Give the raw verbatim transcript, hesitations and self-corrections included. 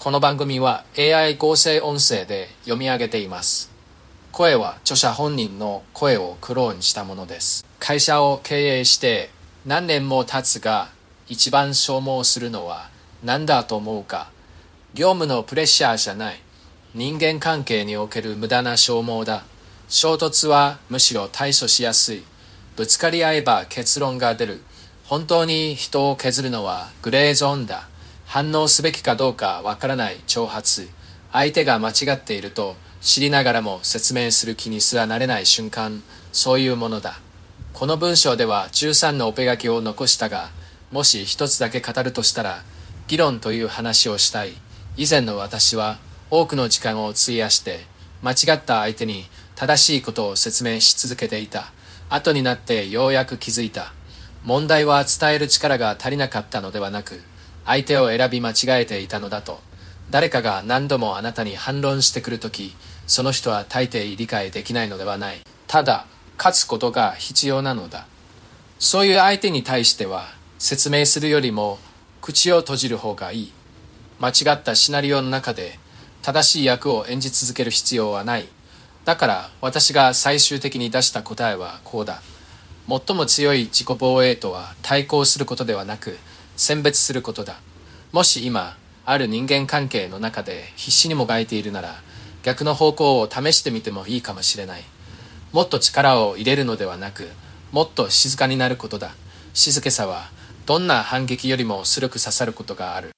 この番組は エーアイ 合成音声で読み上げています。声は著者本人の声をクローンしたものです。会社を経営して何年も経つが一番消耗するのは何だと思うか。業務のプレッシャーじゃない。人間関係における無駄な消耗だ。衝突はむしろ対処しやすい。ぶつかり合えば結論が出る。本当に人を削るのはグレーゾーンだ。反応すべきかどうかわからない挑発。相手が間違っていると知りながらも説明する気にすらなれない瞬間、そういうものだ。この文章ではじゅうさんのオペ書きを残したが、もし一つだけ語るとしたら、議論という話をしたい。以前の私は多くの時間を費やして、間違った相手に正しいことを説明し続けていた。後になってようやく気づいた。問題は伝える力が足りなかったのではなく、相手を選び間違えていたのだと。誰かが何度もあなたに反論してくるとき、その人は大抵理解できないのではない。ただ、勝つことが必要なのだ。そういう相手に対しては、説明するよりも口を閉じる方がいい。間違ったシナリオの中で正しい役を演じ続ける必要はない。だから私が最終的に出した答えはこうだ。最も強い自己防衛とは対抗することではなく選別することだ。もし今ある人間関係の中で必死にもがいているなら逆の方向を試してみてもいいかもしれない。もっと力を入れるのではなくもっと静かになることだ。静けさはどんな反撃よりも鋭く刺さることがある。